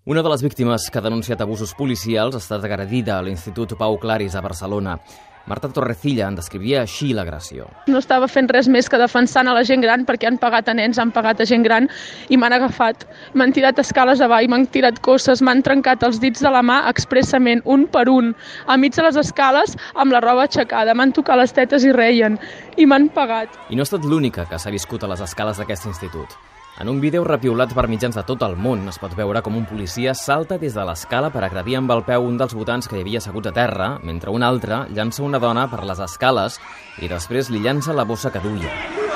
Una de les víctimes que ha denunciat abusos policials ha estat agredida a l'Institut Pau Claris a Barcelona. Marta Torrecilla en descrivia així l'agressió. No estava fent res més que defensant a la gent gran perquè han pagat a nens, han pagat a gent gran i m'han agafat. M'han tirat escales avall, m'han tirat cosses, m'han trencat els dits de la mà expressament, un per un, a mig de les escales amb la roba aixecada. M'han tocat les tetes i reien i m'han pagat. I no ha estat l'única que s'ha viscut a les escales d'aquest institut. En un vídeo repiolat per mitjans de tot el món es pot veure com un policia salta des de l'escala per agredir amb el peu un dels votants que hi havia asseguts a terra, mentre un altre llança una dona per les escales i després li llança la bossa que duia.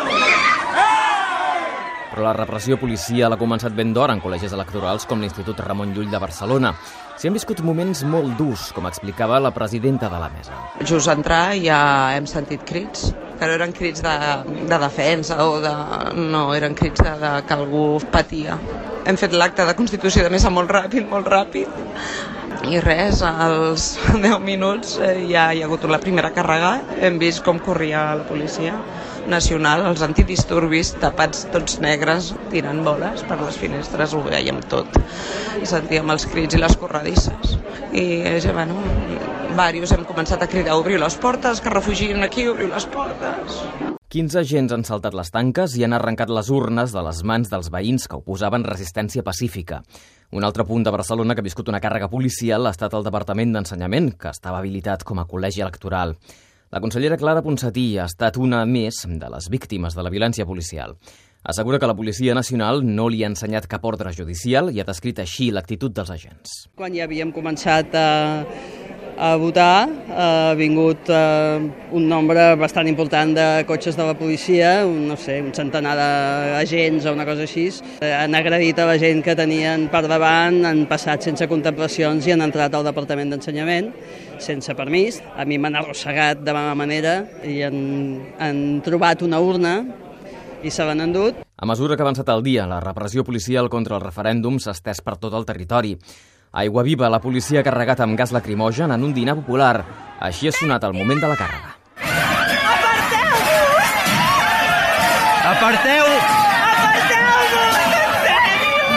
Però la repressió policial ha començat ben d'hora en col·legis electorals com l'Institut Ramon Llull de Barcelona. S'hi han viscut moments molt durs, com explicava la presidenta de la mesa. Just a entrar ja hem sentit crits, que no eren crits de defensa o no, eren crits que algú patia. Hem fet l'acte de constitució de mesa molt ràpid. I res, als 10 minuts ja hi ha hagut la primera càrrega. Hem vist com corria la policia nacional, els antidisturbis tapats tots negres, tirant boles per les finestres, ho veiem tot. I sentíem els crits i les corredisses. I bueno, diversos hem començat a cridar, obriu les portes, que refugien aquí, obriu les portes. 15 agents han saltat les tanques i han arrencat les urnes de les mans dels veïns que oposaven resistència pacífica. Un altre punt de Barcelona que ha viscut una càrrega policial ha estat el Departament d'Ensenyament, que estava habilitat com a col·legi electoral. La consellera Clara Ponsatí ha estat una més de les víctimes de la violència policial. Assegura que la Policia Nacional no li ha ensenyat cap ordre judicial i ha descrit així l'actitud dels agents. Quan ja havíem començat a votar, ha vingut un nombre bastant important de cotxes de la policia, un centenar d'agents o una cosa així. Han agredit a la gent que tenien per davant, han passat sense contemplacions i han entrat al Departament d'Ensenyament sense permís. A mi m'han arrossegat de mala manera i han trobat una urna i se l'han endut. A mesura que ha avançat el dia, la repressió policial contra el referèndum s'ha estès per tot el territori. A Aiguaviva, la policia ha carregat amb gas lacrimogen en un dinar popular. Així ha sonat al moment de la càrrega. Aparteu-vos! Aparteu! Aparteu-vos! En sèrio!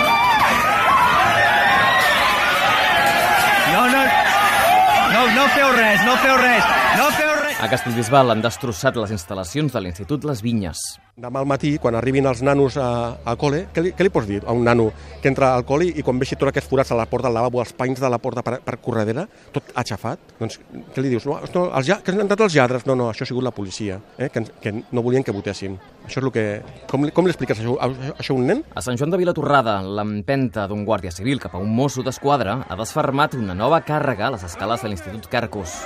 No feu res, no feu res! A Castellbisbal han destrossat les instal·lacions de l'Institut Les Vinyes. Demà al matí, quan arribin els nanos al col·le, què li pots dir a un nano que entra al col·le i quan vegi tots aquests forats a la porta del lavabo, els panys de la porta per corredera, tot aixafat? Doncs què li dius? Que han entrat els lladres? No, això ha sigut la policia, que no volien que votessin. Això és el que... Com li expliques això a un nen? A Sant Joan de Vilatorrada, l'empenta d'un guàrdia civil cap a un mosso d'esquadra ha desfermat una nova càrrega a les escales de l'Institut Carcus.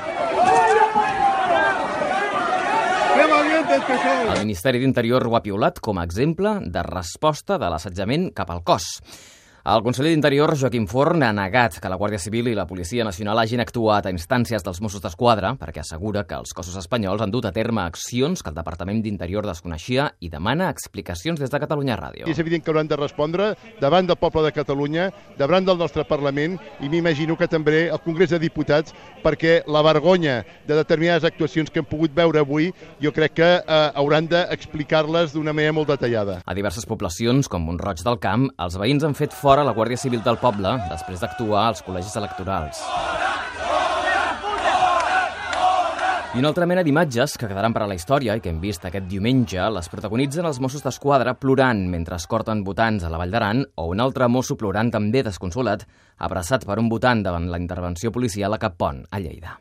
El Ministeri d'Interior ho ha piulat com a exemple de resposta de l'assetjament cap al cos. El conseller d'Interior, Joaquim Forn, ha negat que la Guàrdia Civil i la Policia Nacional hagin actuat a instàncies dels Mossos d'Esquadra perquè assegura que els cossos espanyols han dut a terme accions que el Departament d'Interior desconeixia i demana explicacions des de Catalunya Ràdio. És evident que hauran de respondre davant del poble de Catalunya, davant del nostre Parlament i m'imagino que també al Congrés de Diputats, perquè la vergonya de determinades actuacions que hem pogut veure avui jo crec que hauran d'explicar-les d'una manera molt detallada. A diverses poblacions, com Mont-roig del Camp, els veïns han fet fora la Guàrdia Civil del poble després d'actuar als col·legis electorals. I una altra mena d'imatges que quedaran per a la història i que hem vist aquest diumenge les protagonitzen els Mossos d'Esquadra plorant mentre escorten votants a la Vall d'Aran o un altre mosso plorant també desconsolat, abraçat per un votant davant la intervenció policial a Cap Pont, a Lleida.